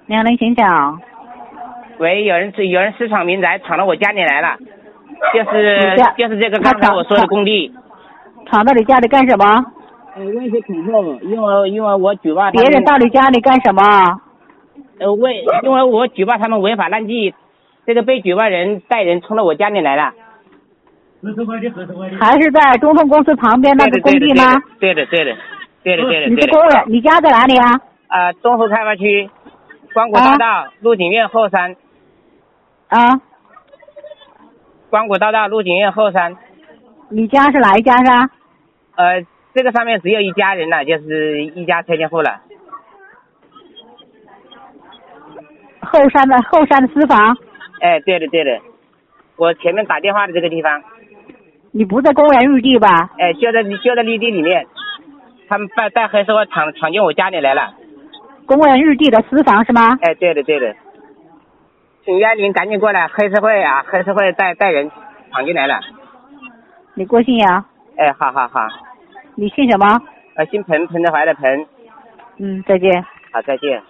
两人请讲。 喂，有人私闯民宅，闯到我家里来了，就是这个刚才我说的工地。 闯到你家里干什么？ 威胁恐吓，因为我举报别人到你家里干什么？ 因为我举报他们违法乱纪，这个被举报人带人冲到我家里来了。 还是在中通公司旁边那个工地吗？ 对的。 你是工人，你家在哪里啊？ 东湖开发区光谷大道陆景苑后山。光谷大道陆景苑后山。 你家是哪一家是？ 这个上面只有一家人了，就是一家拆迁户了。 后山的私房。 对的，我前面打电话的这个地方。 你不在公园绿地吧？ 就在绿地里面，他们带黑社会闯进我家里来了。 公园绿地的私房是吗？ 对的，请110赶紧过来，黑社会带人闯进来了。 你郭姓呀？ 好。 你姓什么？ 姓彭，彭德怀的彭。 再见。 好，再见。